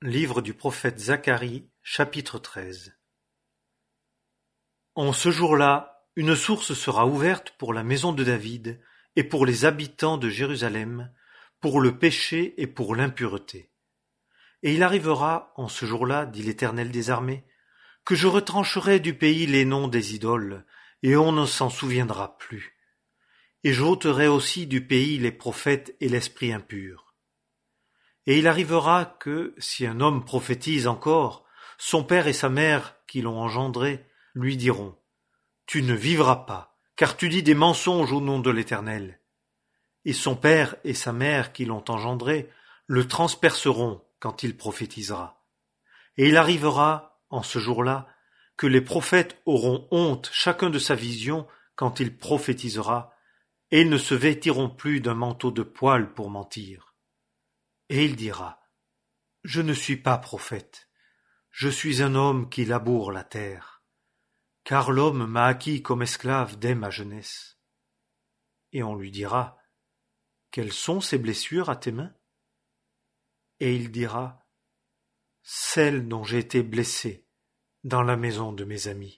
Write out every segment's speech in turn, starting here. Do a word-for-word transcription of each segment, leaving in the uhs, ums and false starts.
Livre du prophète Zacharie, chapitre treize. En ce jour-là, une source sera ouverte pour la maison de David et pour les habitants de Jérusalem, pour le péché et pour l'impureté. Et il arrivera, en ce jour-là, dit l'Éternel des armées, que je retrancherai du pays les noms des idoles, et on ne s'en souviendra plus. Et j'ôterai aussi du pays les prophètes et l'esprit impur. Et il arrivera que, si un homme prophétise encore, son père et sa mère, qui l'ont engendré, lui diront « Tu ne vivras pas, car tu dis des mensonges au nom de l'Éternel. » Et son père et sa mère, qui l'ont engendré, le transperceront quand il prophétisera. Et il arrivera, en ce jour-là, que les prophètes auront honte chacun de sa vision quand il prophétisera, et ils ne se vêtiront plus d'un manteau de poil pour mentir. Et il dira, je ne suis pas prophète, je suis un homme qui laboure la terre, car l'homme m'a acquis comme esclave dès ma jeunesse. Et on lui dira, quelles sont ces blessures à tes mains? Et il dira, celles dont j'ai été blessé dans la maison de mes amis.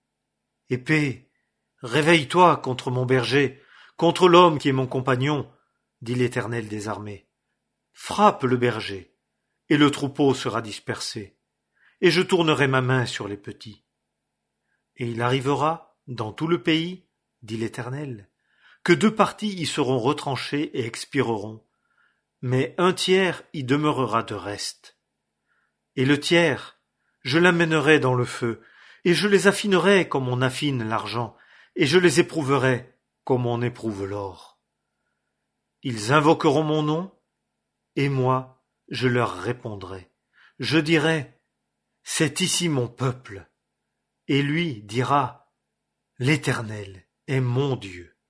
Épée, réveille-toi contre mon berger, contre l'homme qui est mon compagnon, dit l'Éternel des armées. Frappe le berger, et le troupeau sera dispersé, et je tournerai ma main sur les petits. Et il arrivera, dans tout le pays, dit l'Éternel, que deux parties y seront retranchées et expireront, mais un tiers y demeurera de reste. Et le tiers, je l'amènerai dans le feu, et je les affinerai comme on affine l'argent, et je les éprouverai comme on éprouve l'or. Ils invoqueront mon nom, et moi, je leur répondrai. Je dirai, c'est ici mon peuple. Et lui dira, l'Éternel est mon Dieu.